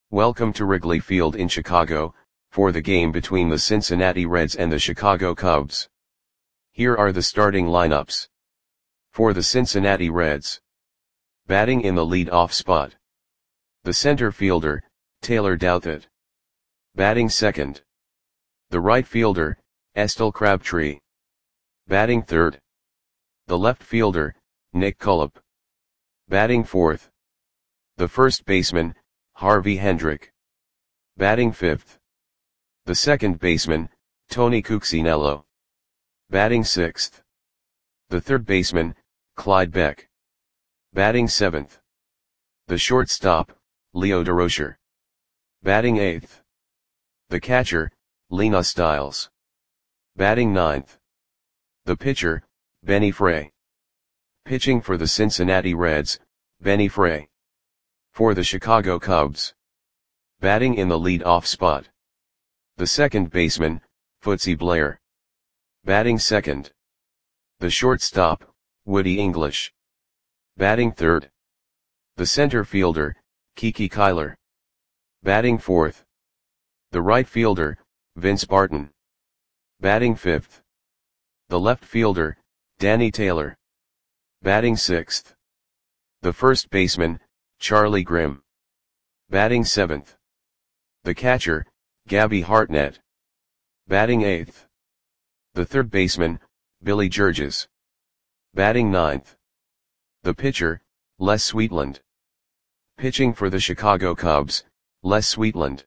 Welcome to Wrigley Field in Chicago, for the game between the Cincinnati Reds and the Chicago Cubs. Here are the starting lineups. For the Cincinnati Reds. Batting in the lead-off spot. The center fielder, Taylor Douthit. Batting second. The right fielder, Estelle Crabtree. Batting third. The left fielder, Nick Cullip. Batting fourth. The first baseman, Harvey Hendrick. Batting fifth. The second baseman, Tony Cuccinello. Batting sixth. The third baseman, Clyde Beck. Batting seventh. The shortstop, Leo Durocher. Batting eighth. The catcher, Lena Stiles. Batting ninth. The pitcher, Benny Frey. Pitching for the Cincinnati Reds, Benny Frey. For the Chicago Cubs. Batting in the lead-off spot. The second baseman, Footsy Blair. Batting second. The shortstop, Woody English. Batting third. The center fielder, Kiki Kyler. Batting fourth. The right fielder, Vince Barton. Batting fifth. The left fielder, Danny Taylor. Batting sixth. The first baseman, Charlie Grimm. Batting seventh. The catcher, Gabby Hartnett. Batting eighth. The third baseman, Billy Georges. Batting ninth. The pitcher, Les Sweetland. Pitching for the Chicago Cubs, Les Sweetland.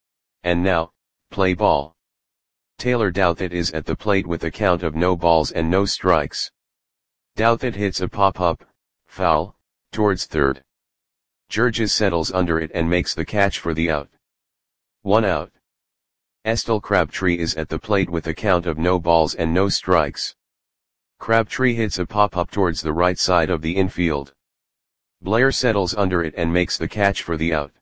And now, play ball. Taylor Douthit is at the plate with a count of no balls and no strikes. Douthit hits a pop-up, foul, towards third. Georges settles under it and makes the catch for the out. 1 out. Estelle Crabtree is at the plate with a count of no balls and no strikes. Crabtree hits a pop-up towards the right side of the infield. Blair settles under it and makes the catch for the out.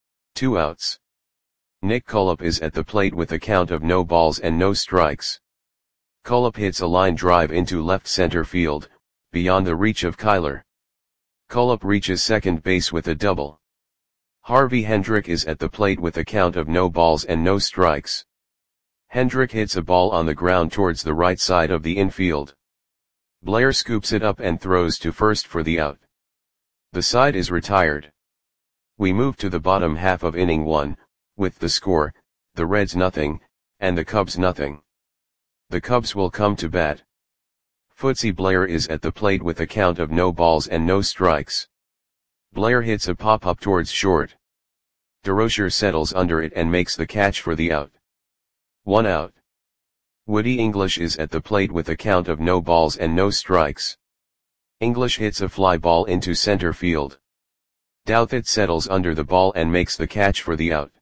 2 outs. Nick Cullip is at the plate with a count of no balls and no strikes. Cullip hits a line drive into left center field, beyond the reach of Kyler. Cullip reaches second base with a double. Harvey Hendrick is at the plate with a count of no balls and no strikes. Hendrick hits a ball on the ground towards the right side of the infield. Blair scoops it up and throws to first for the out. The side is retired. We move to the bottom half of inning 1, with the score, the Reds nothing, and the Cubs nothing. The Cubs will come to bat. Footsy Blair is at the plate with a count of no balls and no strikes. Blair hits a pop-up towards short. Durocher settles under it and makes the catch for the out. 1 out. Woody English is at the plate with a count of no balls and no strikes. English hits a fly ball into center field. Douthit settles under the ball and makes the catch for the out.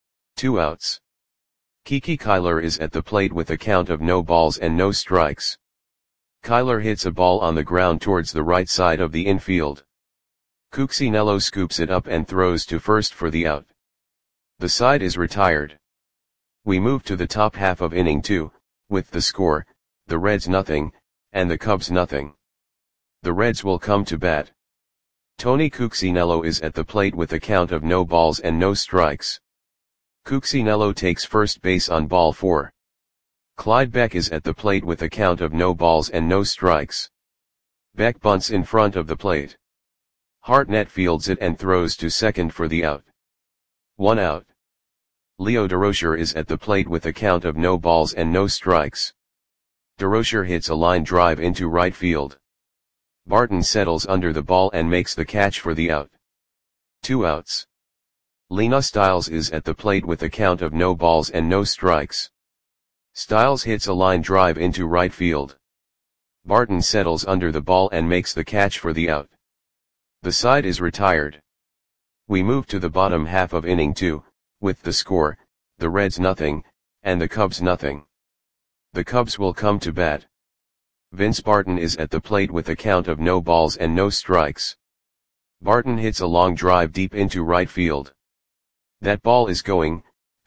2 outs. Kiki Kyler is at the plate with a count of no balls and no strikes. Kyler hits a ball on the ground towards the right side of the infield. Cuccinello scoops it up and throws to first for the out. The side is retired. We move to the top half of inning 2, with the score, the Reds nothing, and the Cubs nothing. The Reds will come to bat. Tony Cuccinello is at the plate with a count of no balls and no strikes. Cuccinello takes first base on ball 4. Clyde Beck is at the plate with a count of no balls and no strikes. Beck bunts in front of the plate. Hartnett fields it and throws to second for the out. 1 out. Leo Durocher is at the plate with a count of no balls and no strikes. Durocher hits a line drive into right field. Barton settles under the ball and makes the catch for the out. 2 outs. Lena Stiles is at the plate with a count of no balls and no strikes. Stiles hits a line drive into right field. Barton settles under the ball and makes the catch for the out. The side is retired. We move to the bottom half of inning 2, with the score, the Reds nothing, and the Cubs nothing. The Cubs will come to bat. Vince Barton is at the plate with a count of no balls and no strikes. Barton hits a long drive deep into right field. That ball is going,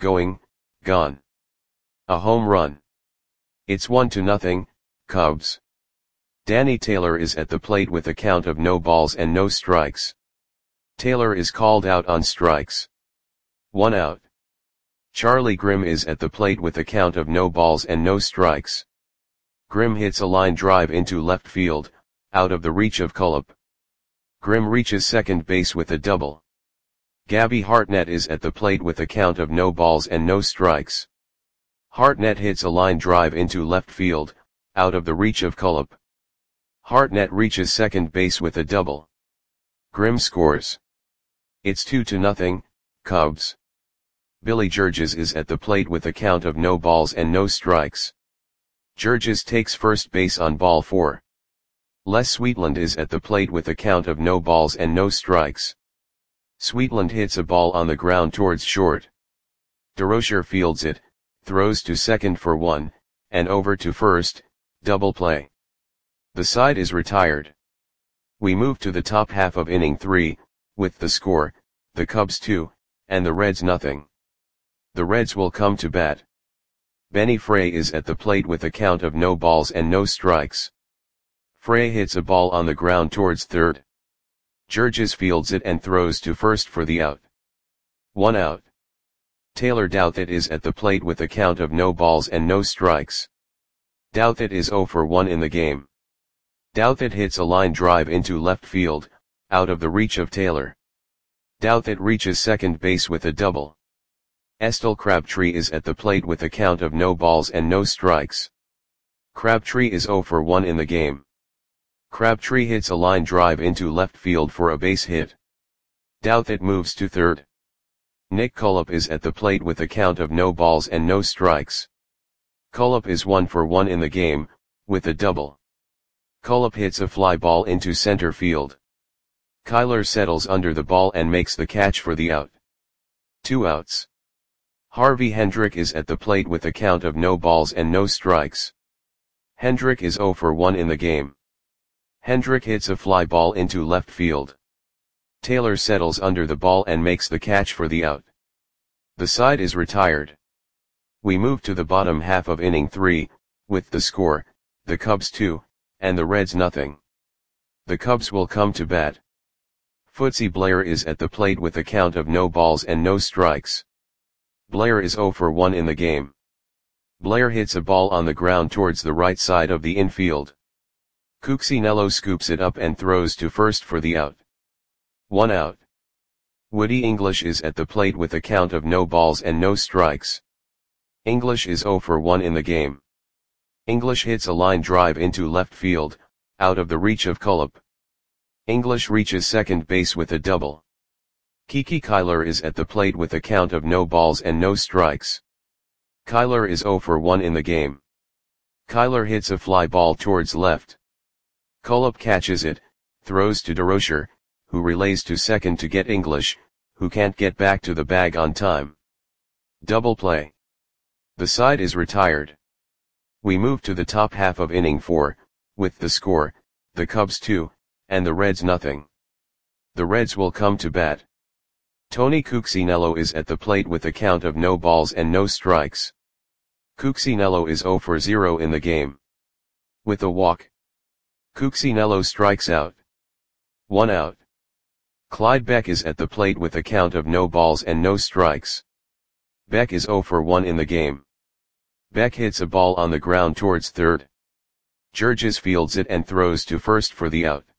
gone. A home run. It's 1-0, Cubs. Danny Taylor is at the plate with a count of no balls and no strikes. Taylor is called out on strikes. 1 out. Charlie Grimm is at the plate with a count of no balls and no strikes. Grimm hits a line drive into left field, out of the reach of Cullip. Grimm reaches second base with a double. Gabby Hartnett is at the plate with a count of no balls and no strikes. Hartnett hits a line drive into left field, out of the reach of Cullip. Hartnett reaches second base with a double. Grimm scores. It's 2-0, Cubs. Billy Georges is at the plate with a count of no balls and no strikes. Georges takes first base on ball 4. Les Sweetland is at the plate with a count of no balls and no strikes. Sweetland hits a ball on the ground towards short. DeRocher fields it, throws to second for 1, and over to first, double play. The side is retired. We move to the top half of inning 3, with the score, the Cubs 2, and the Reds nothing. The Reds will come to bat. Benny Frey is at the plate with a count of no balls and no strikes. Frey hits a ball on the ground towards third. Georges fields it and throws to first for the out. 1 out. Taylor Douthit is at the plate with a count of no balls and no strikes. Douthit is 0 for 1 in the game. Douthit hits a line drive into left field, out of the reach of Taylor. Douthit reaches second base with a double. Estel Crabtree is at the plate with a count of no balls and no strikes. Crabtree is 0 for 1 in the game. Crabtree hits a line drive into left field for a base hit. Douthit moves to third. Nick Cullip is at the plate with a count of no balls and no strikes. Cullip is 1 for 1 in the game, with a double. Cullip hits a fly ball into center field. Kyler settles under the ball and makes the catch for the out. 2 outs. Harvey Hendrick is at the plate with a count of no balls and no strikes. Hendrick is 0 for 1 in the game. Hendrick hits a fly ball into left field. Taylor settles under the ball and makes the catch for the out. The side is retired. We move to the bottom half of inning 3, with the score, the Cubs 2, and the Reds nothing. The Cubs will come to bat. Footsie Blair is at the plate with a count of no balls and no strikes. Blair is 0 for 1 in the game. Blair hits a ball on the ground towards the right side of the infield. Cuccinello scoops it up and throws to first for the out. 1 out. Woody English is at the plate with a count of no balls and no strikes. English is 0 for 1 in the game. English hits a line drive into left field, out of the reach of Cullip. English reaches second base with a double. Kiki Kyler is at the plate with a count of no balls and no strikes. Kyler is 0 for 1 in the game. Kyler hits a fly ball towards left. Cullip catches it, throws to DeRocher, who relays to second to get English, who can't get back to the bag on time. Double play. The side is retired. We move to the top half of inning 4, with the score, the Cubs 2, and the Reds nothing. The Reds will come to bat. Tony Cuccinello is at the plate with a count of no balls and no strikes. Cuccinello is 0 for 0 in the game. With a walk. Cuccinello strikes out. 1 out. Clyde Beck is at the plate with a count of no balls and no strikes. Beck is 0 for 1 in the game. Beck hits a ball on the ground towards third. Georges fields it and throws to first for the out.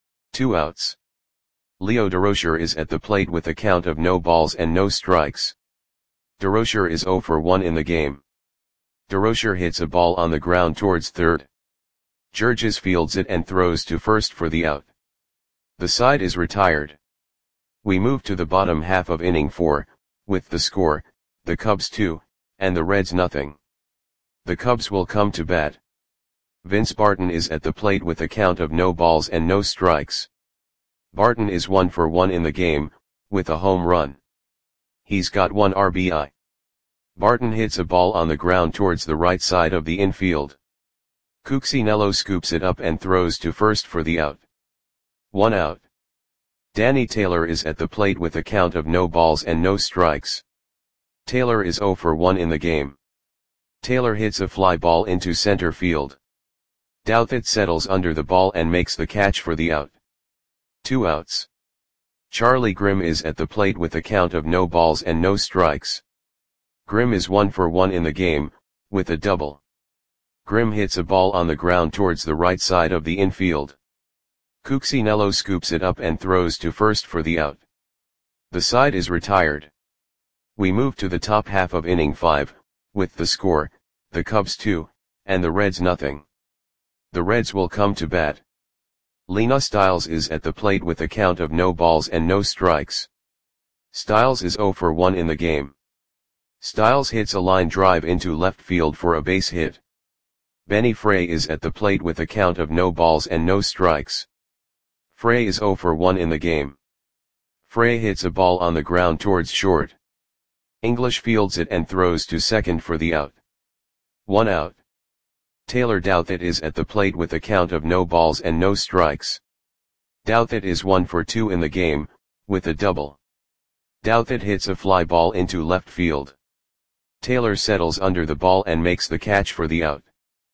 2 outs. Leo DeRocher is at the plate with a count of no balls and no strikes. DeRocher is 0 for 1 in the game. DeRocher hits a ball on the ground towards third. Georges fields it and throws to first for the out. The side is retired. We move to the bottom half of inning 4, with the score, the Cubs 2, and the Reds nothing. The Cubs will come to bat. Vince Barton is at the plate with a count of no balls and no strikes. Barton is 1 for 1 in the game, with a home run. He's got 1 RBI. Barton hits a ball on the ground towards the right side of the infield. Cuccinello scoops it up and throws to first for the out. 1 out. Danny Taylor is at the plate with a count of no balls and no strikes. Taylor is 0 for 1 in the game. Taylor hits a fly ball into center field. Douthit settles under the ball and makes the catch for the out. 2 outs. Charlie Grimm is at the plate with a count of no balls and no strikes. Grimm is 1 for 1 in the game, with a double. Grimm hits a ball on the ground towards the right side of the infield. Cuccinello scoops it up and throws to first for the out. The side is retired. We move to the top half of inning 5, with the score, the Cubs 2, and the Reds nothing. The Reds will come to bat. Lena Stiles is at the plate with a count of no balls and no strikes. Stiles is 0 for 1 in the game. Stiles hits a line drive into left field for a base hit. Benny Frey is at the plate with a count of no balls and no strikes. Frey is 0 for 1 in the game. Frey hits a ball on the ground towards short. English fields it and throws to second for the out. 1 out. Taylor Douthit is at the plate with a count of no balls and no strikes. Douthit is 1 for 2 in the game, with a double. Douthit hits a fly ball into left field. Taylor settles under the ball and makes the catch for the out.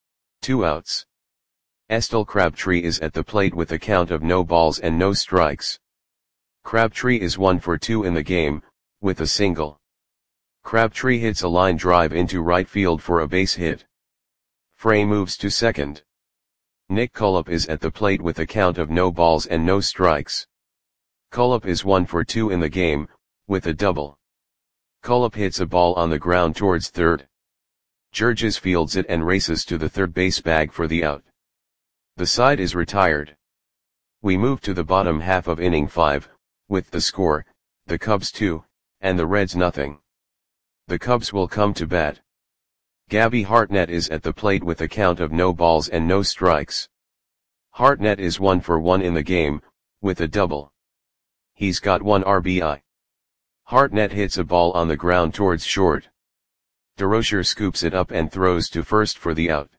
2 outs. Estel Crabtree is at the plate with a count of no balls and no strikes. Crabtree is 1 for 2 in the game, with a single. Crabtree hits a line drive into right field for a base hit. Frey moves to second. Nick Cullip is at the plate with a count of no balls and no strikes. Cullip is 1 for 2 in the game, with a double. Cullip hits a ball on the ground towards third. Georges fields it and races to the third base bag for the out. The side is retired. We move to the bottom half of inning 5, with the score, the Cubs 2, and the Reds nothing. The Cubs will come to bat. Gabby Hartnett is at the plate with a count of no balls and no strikes. Hartnett is 1 for 1 in the game, with a double. He's got 1 RBI. Hartnett hits a ball on the ground towards short. DeRocher scoops it up and throws to first for the out.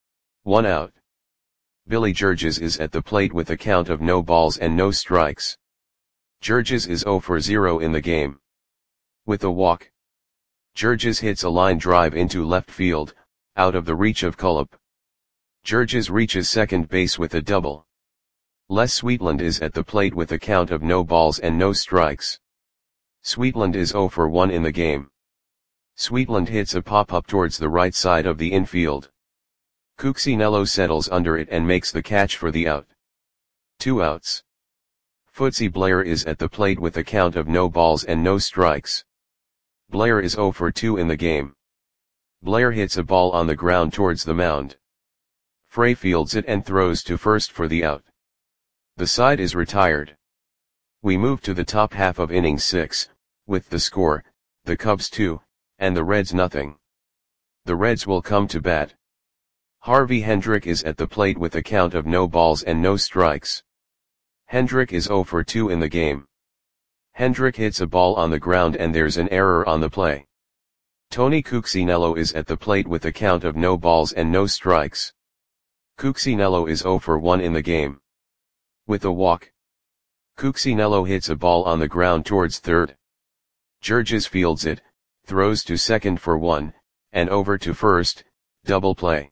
1 out. Billy Georges is at the plate with a count of no balls and no strikes. Georges is 0 for 0 in the game. With a walk. Georges hits a line drive into left field, out of the reach of Cullip. Georges reaches second base with a double. Les Sweetland is at the plate with a count of no balls and no strikes. Sweetland is 0 for 1 in the game. Sweetland hits a pop-up towards the right side of the infield. Cuccinello settles under it and makes the catch for the out. 2 outs. Footsie Blair is at the plate with a count of no balls and no strikes. Blair is 0 for 2 in the game. Blair hits a ball on the ground towards the mound. Frey fields it and throws to first for the out. The side is retired. We move to the top half of inning 6, with the score, the Cubs 2, and the Reds nothing. The Reds will come to bat. Harvey Hendrick is at the plate with a count of no balls and no strikes. Hendrick is 0 for 2 in the game. Hendrick hits a ball on the ground and there's an error on the play. Tony Cuccinello is at the plate with a count of no balls and no strikes. Cuccinello is 0 for 1 in the game. With a walk. Cuccinello hits a ball on the ground towards third. Georges fields it, throws to second for 1, and over to first, double play.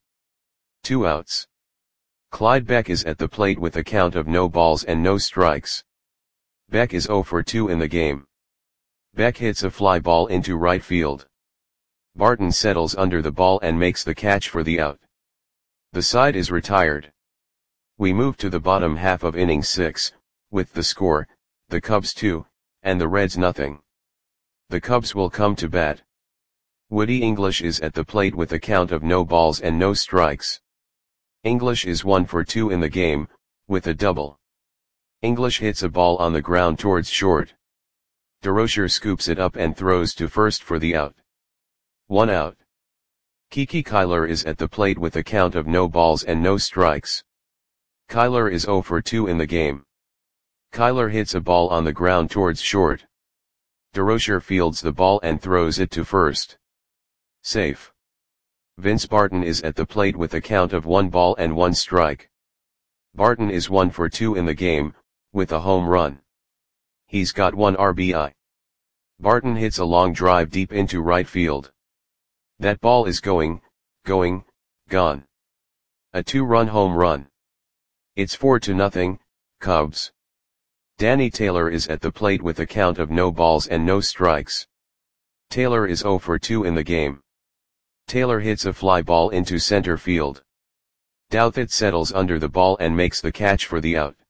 2 outs. Clyde Beck is at the plate with a count of no balls and no strikes. Beck is 0 for 2 in the game. Beck hits a fly ball into right field. Barton settles under the ball and makes the catch for the out. The side is retired. We move to the bottom half of inning 6, with the score, the Cubs 2, and the Reds nothing. The Cubs will come to bat. Woody English is at the plate with a count of no balls and no strikes. English is 1 for 2 in the game, with a double. English hits a ball on the ground towards short. DeRocher scoops it up and throws to first for the out. 1 out. Kiki Kyler is at the plate with a count of no balls and no strikes. Kyler is 0 for 2 in the game. Kyler hits a ball on the ground towards short. DeRocher fields the ball and throws it to first. Safe. Vince Barton is at the plate with a count of 1 ball and 1 strike. Barton is 1 for 2 in the game, with a home run. He's got 1 RBI. Barton hits a long drive deep into right field. That ball is gone. A 2-run home run. It's 4-0, Cubs. Danny Taylor is at the plate with a count of no balls and no strikes. Taylor is 0 for 2 in the game. Taylor hits a fly ball into center field. Douthit settles under the ball and makes the catch for the out.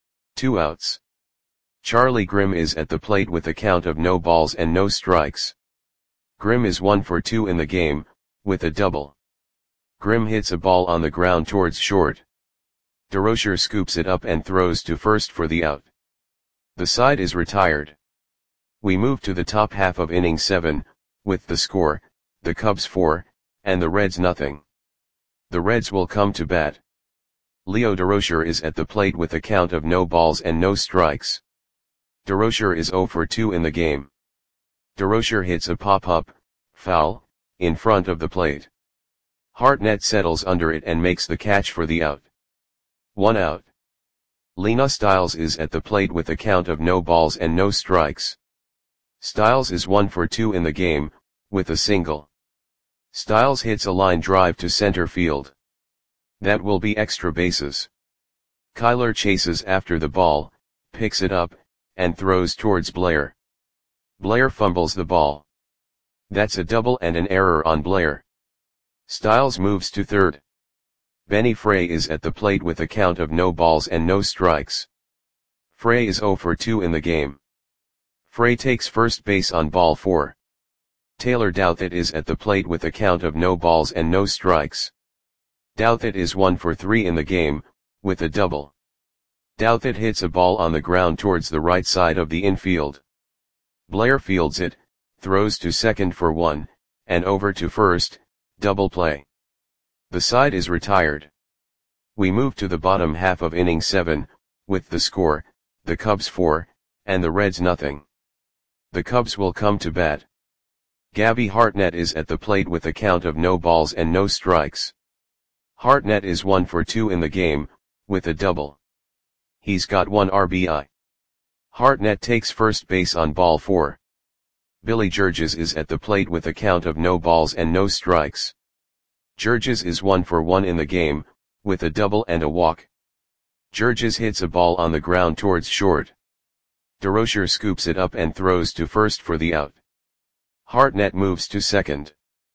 2 outs. Charlie Grimm is at the plate with a count of no balls and no strikes. Grimm is 1 for 2 in the game, with a double. Grimm hits a ball on the ground towards short. DeRocher scoops it up and throws to first for the out. The side is retired. We move to the top half of inning 7, with the score, the Cubs 4, and the Reds nothing. The Reds will come to bat. Leo DeRocher is at the plate with a count of no balls and no strikes. DeRocher is 0 for 2 in the game. DeRocher hits a pop-up, foul, in front of the plate. Hartnett settles under it and makes the catch for the out. 1 out. Lena Stiles is at the plate with a count of no balls and no strikes. Stiles is 1 for 2 in the game, with a single. Stiles hits a line drive to center field. That will be extra bases. Kyler chases after the ball, picks it up, and throws towards Blair. Blair fumbles the ball. That's a double and an error on Blair. Stiles moves to third. Benny Frey is at the plate with a count of no balls and no strikes. Frey is 0 for 2 in the game. Frey takes first base on ball 4. Taylor Douthit is at the plate with a count of no balls and no strikes. Douthit is 1 for 3 in the game, with a double. Douthit hits a ball on the ground towards the right side of the infield. Blair fields it, throws to second for 1, and over to first, double play. The side is retired. We move to the bottom half of inning 7, with the score, the Cubs 4, and the Reds nothing. The Cubs will come to bat. Gabby Hartnett is at the plate with a count of no balls and no strikes. Hartnett is 1 for 2 in the game, with a double. He's got 1 RBI. Hartnett takes first base on ball 4. Billy Georges is at the plate with a count of no balls and no strikes. Georges is 1 for 1 in the game, with a double and a walk. Georges hits a ball on the ground towards short. DeRocher scoops it up and throws to first for the out. Hartnett moves to second.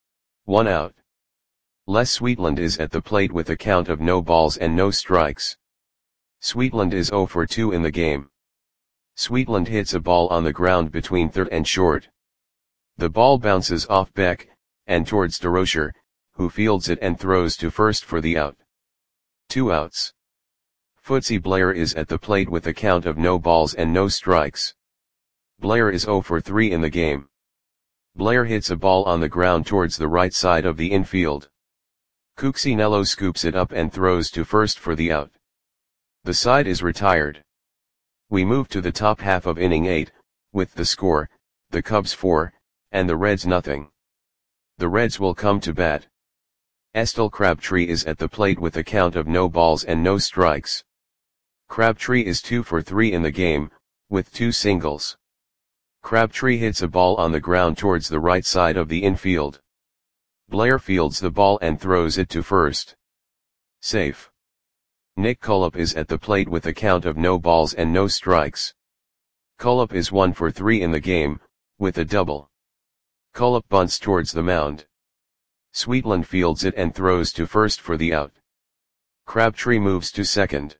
1 out. Les Sweetland is at the plate with a count of no balls and no strikes. Sweetland is 0 for 2 in the game. Sweetland hits a ball on the ground between third and short. The ball bounces off Beck, and towards DeRocher, who fields it and throws to first for the out. 2 outs. Footsie Blair is at the plate with a count of no balls and no strikes. Blair is 0 for 3 in the game. Blair hits a ball on the ground towards the right side of the infield. Cuccinello scoops it up and throws to first for the out. The side is retired. We move to the top half of inning 8, with the score, the Cubs 4, and the Reds nothing. The Reds will come to bat. Estelle Crabtree is at the plate with a count of no balls and no strikes. Crabtree is 2 for 3 in the game, with 2 singles. Crabtree hits a ball on the ground towards the right side of the infield. Blair fields the ball and throws it to first. Safe. Nick Cullop is at the plate with a count of no balls and no strikes. Cullop is 1 for 3 in the game, with a double. Cullop bunts towards the mound. Sweetland fields it and throws to first for the out. Crabtree moves to second.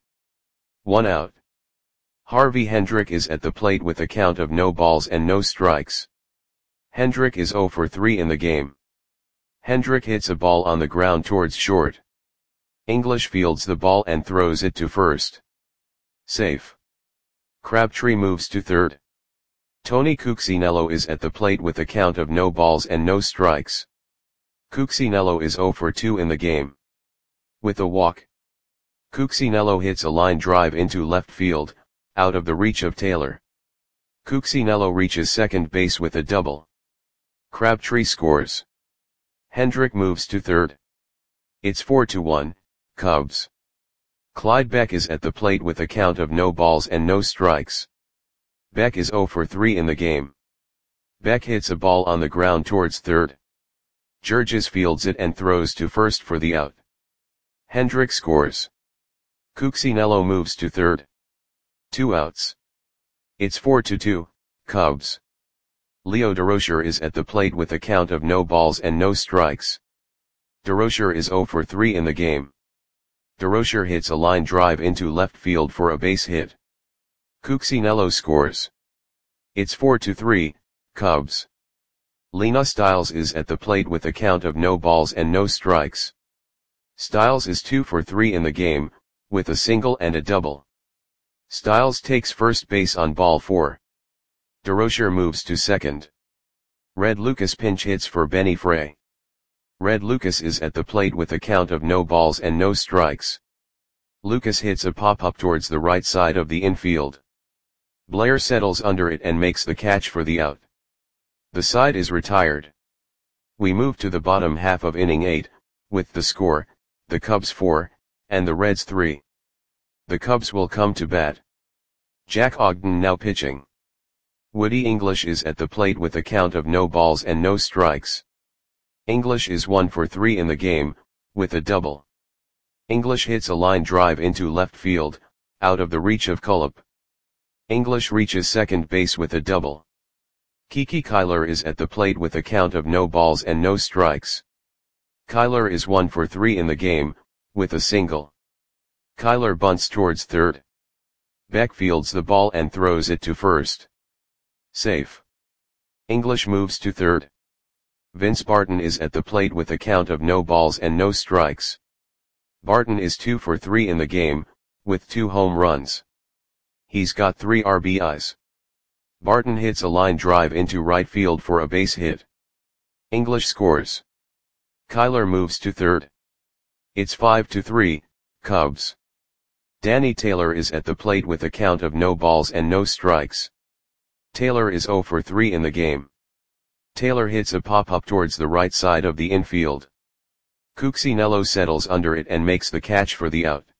1 out. Harvey Hendrick is at the plate with a count of no balls and no strikes. Hendrick is 0 for 3 in the game. Hendrick hits a ball on the ground towards short. English fields the ball and throws it to first. Safe. Crabtree moves to third. Tony Cuccinello is at the plate with a count of no balls and no strikes. Cuccinello is 0 for 2 in the game. With a walk. Cuccinello hits a line drive into left field, out of the reach of Taylor. Cuccinello reaches second base with a double. Crabtree scores. Hendrick moves to third. It's 4-1, Cubs. Clyde Beck is at the plate with a count of no balls and no strikes. Beck is 0 for 3 in the game. Beck hits a ball on the ground towards third. Georges fields it and throws to first for the out. Hendrick scores. Cuccinello moves to third. 2 outs. It's 4-2, Cubs. Leo Durocher is at the plate with a count of no balls and no strikes. Durocher is 0 for 3 in the game. Durocher hits a line drive into left field for a base hit. Cuccinello scores. It's 4-3, Cubs. Lena Stiles is at the plate with a count of no balls and no strikes. Stiles is 2 for 3 in the game, with a single and a double. Stiles takes first base on ball 4. Durocher moves to second. Red Lucas pinch hits for Benny Frey. Red Lucas is at the plate with a count of no balls and no strikes. Lucas hits a pop-up towards the right side of the infield. Blair settles under it and makes the catch for the out. The side is retired. We move to the bottom half of inning 8, with the score, the Cubs 4, and the Reds 3. The Cubs will come to bat. Jack Ogden now pitching. Woody English is at the plate with a count of no balls and no strikes. English is 1 for 3 in the game, with a double. English hits a line drive into left field, out of the reach of Cullip. English reaches second base with a double. Kiki Kyler is at the plate with a count of no balls and no strikes. Kyler is 1 for 3 in the game, with a single. Kyler bunts towards third. Beck fields the ball and throws it to first. Safe. English moves to third. Vince Barton is at the plate with a count of no balls and no strikes. Barton is 2 for 3 in the game, with 2 home runs. He's got 3 RBIs. Barton hits a line drive into right field for a base hit. English scores. Kyler moves to third. It's 5-3, Cubs. Danny Taylor is at the plate with a count of no balls and no strikes. Taylor is 0 for 3 in the game. Taylor hits a pop-up towards the right side of the infield. Cuccinello settles under it and makes the catch for the out.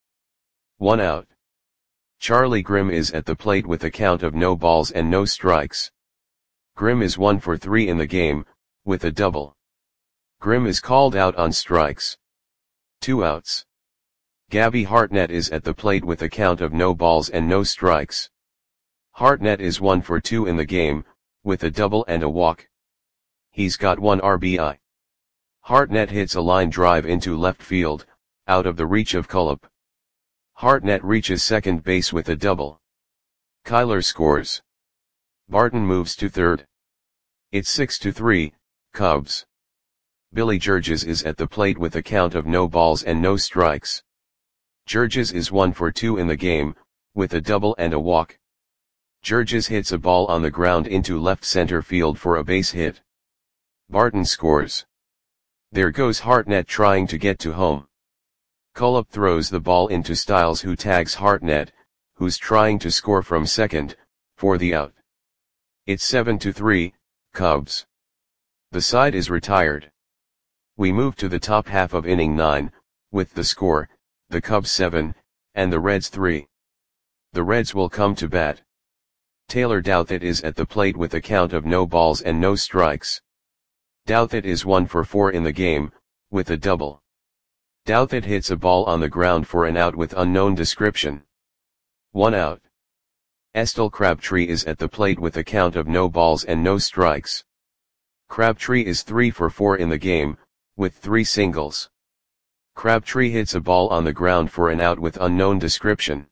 1 out. Charlie Grimm is at the plate with a count of no balls and no strikes. Grimm is 1 for 3 in the game, with a double. Grimm is called out on strikes. 2 outs. Gabby Hartnett is at the plate with a count of no balls and no strikes. Hartnett is 1 for 2 in the game, with a double and a walk. He's got 1 RBI. Hartnett hits a line drive into left field, out of the reach of Cullip. Hartnett reaches second base with a double. Kyler scores. Barton moves to third. It's 6-3, Cubs. Billy Georges is at the plate with a count of no balls and no strikes. Georges is 1 for 2 in the game, with a double and a walk. Georges hits a ball on the ground into left center field for a base hit. Barton scores. There goes Hartnett trying to get to home. Cullip throws the ball into Stiles, who tags Hartnett, who's trying to score from second, for the out. It's 7-3, Cubs. The side is retired. We move to the top half of inning 9, with the score, the Cubs 7, and the Reds 3. The Reds will come to bat. Taylor Douthit is at the plate with a count of no balls and no strikes. Douthit is 1 for 4 in the game, with a double. Douthit hits a ball on the ground for an out with unknown description. 1 out. Estelle Crabtree is at the plate with a count of no balls and no strikes. Crabtree is 3 for 4 in the game, with 3 singles. Crabtree hits a ball on the ground for an out with unknown description.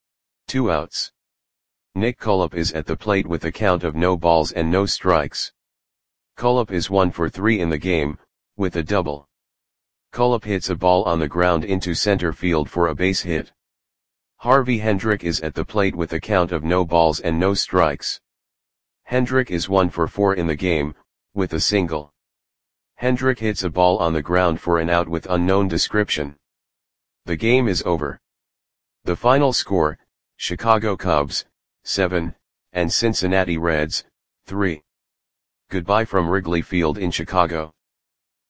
2 outs. Nick Cullip is at the plate with a count of no balls and no strikes. Cullip is 1 for 3 in the game, with a double. Cullip hits a ball on the ground into center field for a base hit. Harvey Hendrick is at the plate with a count of no balls and no strikes. Hendrick is 1 for 4 in the game, with a single. Hendrick hits a ball on the ground for an out with unknown description. The game is over. The final score, Chicago Cubs, 7, and Cincinnati Reds, 3. Goodbye from Wrigley Field in Chicago.